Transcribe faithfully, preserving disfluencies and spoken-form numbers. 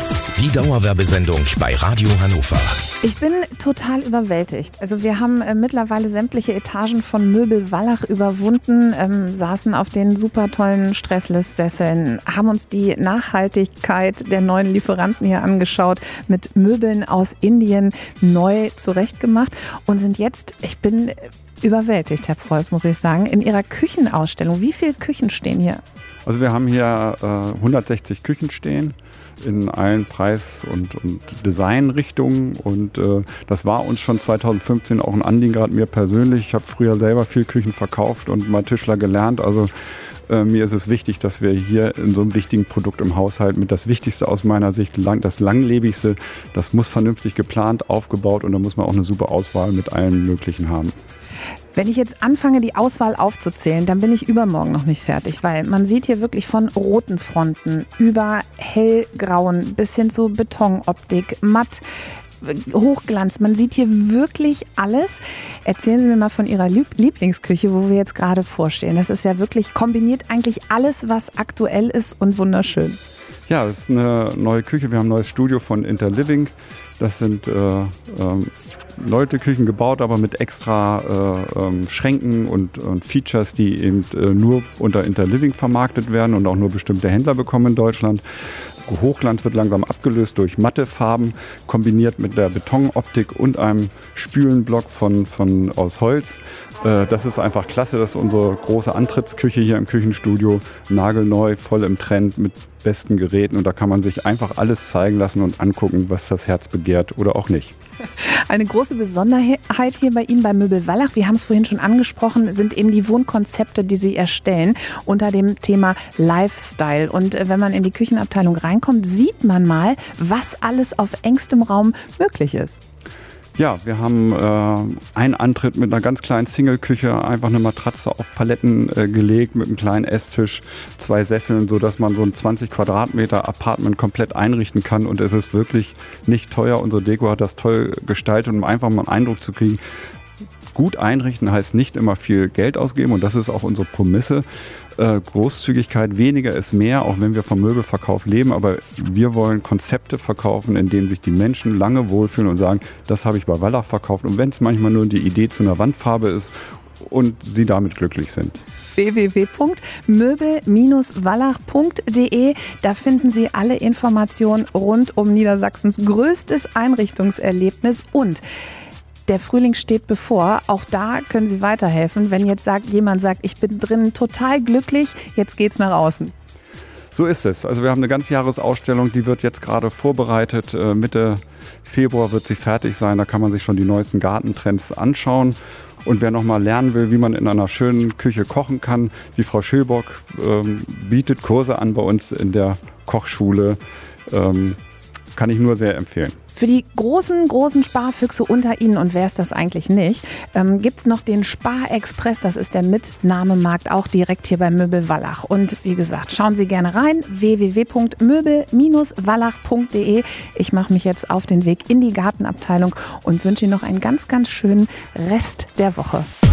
Hits, die Dauerwerbesendung bei Radio Hannover. Ich bin total überwältigt. Also wir haben äh, mittlerweile sämtliche Etagen von Möbel Wallach überwunden, ähm, saßen auf den super tollen Stressless-Sesseln, haben uns die Nachhaltigkeit der neuen Lieferanten hier angeschaut, mit Möbeln aus Indien neu zurechtgemacht und sind jetzt, ich bin überwältigt, Herr Preuß, muss ich sagen, in Ihrer Küchenausstellung. Wie viele Küchen stehen hier? Also wir haben hier äh, hundertsechzig Küchen stehen in allen Preis- und, und Designrichtungen und äh, das war uns schon zweitausendfünfzehn auch ein Anliegen, gerade mir persönlich. Ich habe früher selber viel Küchen verkauft und mal Tischler gelernt, also äh, mir ist es wichtig, dass wir hier in so einem wichtigen Produkt im Haushalt mit das Wichtigste aus meiner Sicht, lang, das langlebigste, das muss vernünftig geplant, aufgebaut und da muss man auch eine super Auswahl mit allem Möglichen haben. Wenn ich jetzt anfange, die Auswahl aufzuzählen, dann bin ich übermorgen noch nicht fertig, weil man sieht hier wirklich von roten Fronten über hellgrauen bis hin zu Betonoptik, matt, Hochglanz. Man sieht hier wirklich alles. Erzählen Sie mir mal von Ihrer Lieblingsküche, wo wir jetzt gerade vorstehen. Das ist ja wirklich, kombiniert eigentlich alles, was aktuell ist und wunderschön. Ja, das ist eine neue Küche. Wir haben ein neues Studio von Interliving. Das sind äh, ähm, Leute Küchen gebaut, aber mit extra äh, ähm, Schränken und, und Features, die eben äh, nur unter Interliving vermarktet werden und auch nur bestimmte Händler bekommen in Deutschland. Hochglanz wird langsam abgelöst durch matte Farben, kombiniert mit der Betonoptik und einem Spülenblock von, von, aus Holz. Äh, das ist einfach klasse, das ist unsere große Antrittsküche hier im Küchenstudio, nagelneu, voll im Trend mit besten Geräten und da kann man sich einfach alles zeigen lassen und angucken, was das Herz begehrt oder auch nicht. Eine große Besonderheit hier bei Ihnen bei Möbel Wallach, wir haben es vorhin schon angesprochen, sind eben die Wohnkonzepte, die Sie erstellen unter dem Thema Lifestyle. Und wenn man in die Küchenabteilung reinkommt, sieht man mal, was alles auf engstem Raum möglich ist. Ja, wir haben äh, einen Antritt mit einer ganz kleinen Single-Küche, einfach eine Matratze auf Paletten äh, gelegt mit einem kleinen Esstisch, zwei Sesseln, sodass man so ein zwanzig Quadratmeter Apartment komplett einrichten kann und es ist wirklich nicht teuer. Unsere Deko hat das toll gestaltet, um einfach mal einen Eindruck zu kriegen. Gut einrichten heißt nicht immer viel Geld ausgeben und das ist auch unsere Prämisse. Äh, Großzügigkeit, weniger ist mehr, auch wenn wir vom Möbelverkauf leben, aber wir wollen Konzepte verkaufen, in denen sich die Menschen lange wohlfühlen und sagen, das habe ich bei Wallach verkauft und wenn es manchmal nur die Idee zu einer Wandfarbe ist und sie damit glücklich sind. w w w punkt möbel wallach punkt d e. Da finden Sie alle Informationen rund um Niedersachsens größtes Einrichtungserlebnis und der Frühling steht bevor. Auch da können Sie weiterhelfen, wenn jetzt sagt, jemand sagt, ich bin drin total glücklich, jetzt geht's nach außen. So ist es. Also wir haben eine Ganzjahresausstellung, die wird jetzt gerade vorbereitet. Mitte Februar wird sie fertig sein. Da kann man sich schon die neuesten Gartentrends anschauen. Und wer noch mal lernen will, wie man in einer schönen Küche kochen kann, die Frau Schilbock ähm, bietet Kurse an bei uns in der Kochschule. Ähm, kann ich nur sehr empfehlen. Für die großen, großen Sparfüchse unter Ihnen, und wer ist das eigentlich nicht, ähm, gibt es noch den Sparexpress, das ist der Mitnahmemarkt, auch direkt hier bei Möbel Wallach. Und wie gesagt, schauen Sie gerne rein, w w w punkt möbel wallach punkt d e. Ich mache mich jetzt auf den Weg in die Gartenabteilung und wünsche Ihnen noch einen ganz, ganz schönen Rest der Woche.